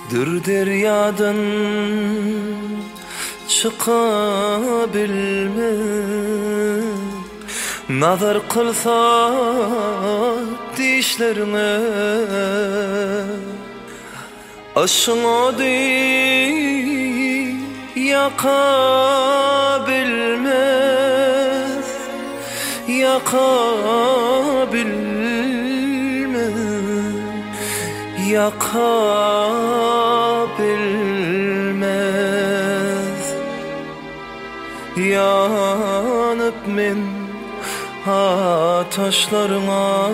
Dür deryadan çıkabilme, nazar kılsa dişlerine, aşına değil yakabilmez, yakabilmez. Yanıp men ha taşlarına,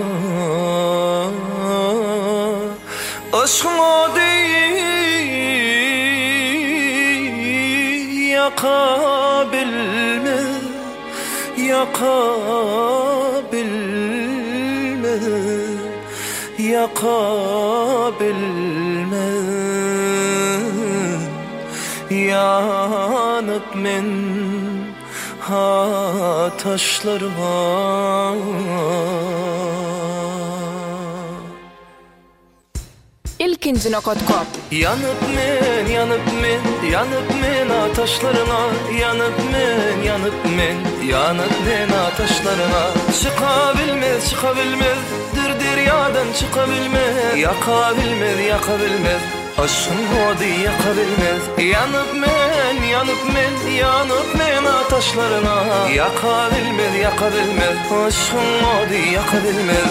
aşkına değil yakabilmez, yakabilmez. Yanıp men ha taşlarıma. İlkinci nokotkop. Yanıp men ha taşlarına, yanıp men ha taşlarına. Çıkabilmez, dür deryadan çıkabilmez, yakabilmez, aşkın hodi yakabilmez. Yanıp men ha taşlarına, yakabilmez, aşkın hodi yakabilmez.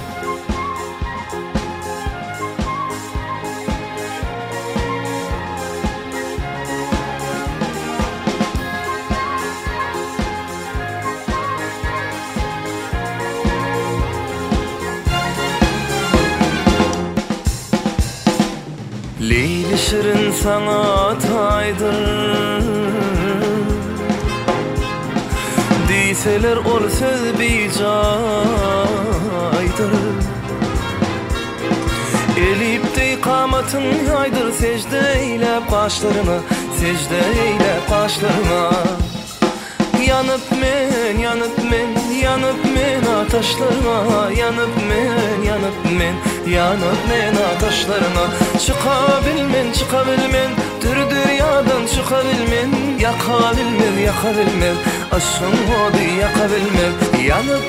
Leyli şirin sana taydır, deyseler ol söz bicaydır. Elipte kamatın yaydır, secdeyle başlarına, Yanıp men ha taşlarına, yanıp men ha taşlarına. Çıkabilmen, dür deryadan çıkabilmen, yakabilmez, aşkın hodi yakabilmez. Yanıp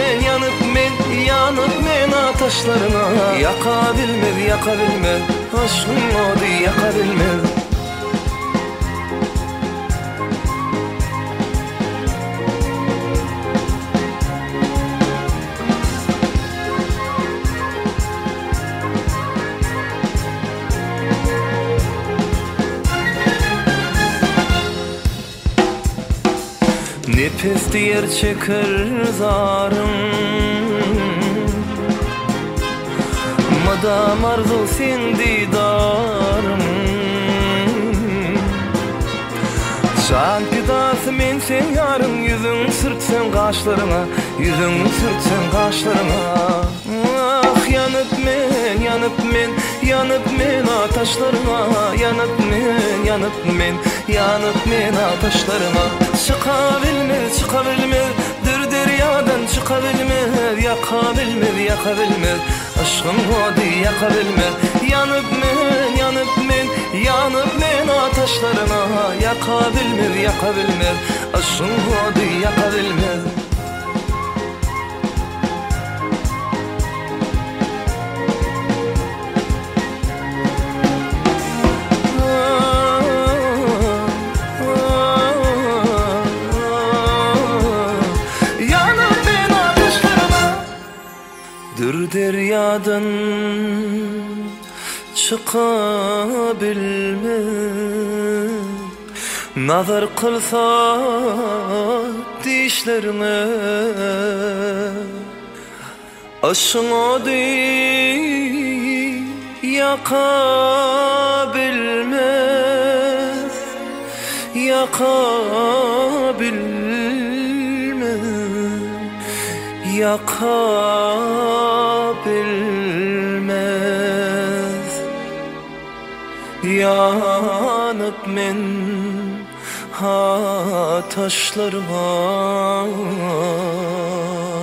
men ha taşlarına, yakabilmez, aşkın hodi yakabilmez. Nefes diyer çeker zarım, madam arzu sen didarım. Şan pidası men sen yarım, yüzün sürtsen kaşlarına, Ah yanıp men ha taşlarına, yanıp men ha taşlarına. Çıkabilmez, dür deryadan çıkabilmez, yakabilmez, aşkın hodi yakabilmez. Yanıp men ha taşlarına, yakabilmez, aşkın hodi yakabilmez. Dür deryadan çıkabilme, nazar kılsa dişlerine, aşına değil yakabilmez, yakabilmez. Yanıp men ha taşlarıma.